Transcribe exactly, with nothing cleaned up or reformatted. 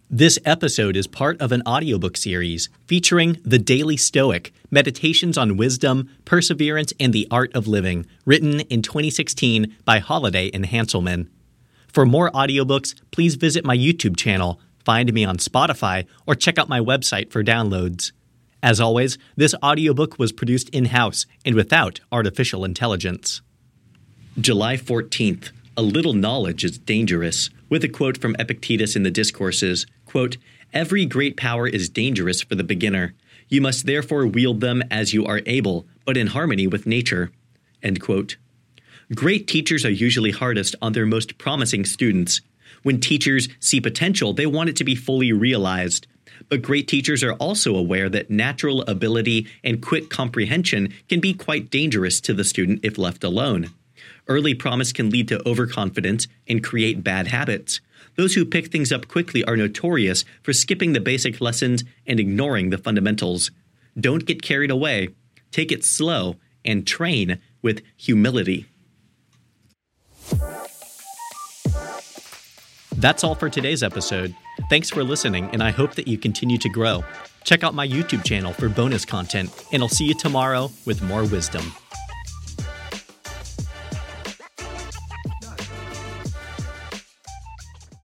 This episode is part of an audiobook series featuring The Daily Stoic, Meditations on Wisdom, Perseverance, and the Art of Living, written in twenty sixteen by Holiday and Hanselman. For more audiobooks, please visit my YouTube channel, find me on Spotify, or check out my website for downloads. As always, this audiobook was produced in-house and without artificial intelligence. July fourteenth. A little knowledge is dangerous, with a quote from Epictetus in the Discourses, quote, "Every great power is dangerous for the beginner. You must therefore wield them as you are able, but in harmony with nature." End quote. Great teachers are usually hardest on their most promising students. When teachers see potential, they want it to be fully realized. But great teachers are also aware that natural ability and quick comprehension can be quite dangerous to the student if left alone. Early promise can lead to overconfidence and create bad habits. Those who pick things up quickly are notorious for skipping the basic lessons and ignoring the fundamentals. Don't get carried away. Take it slow and train with humility. That's all for today's episode. Thanks for listening, and I hope that you continue to grow. Check out my YouTube channel for bonus content, and I'll see you tomorrow with more wisdom.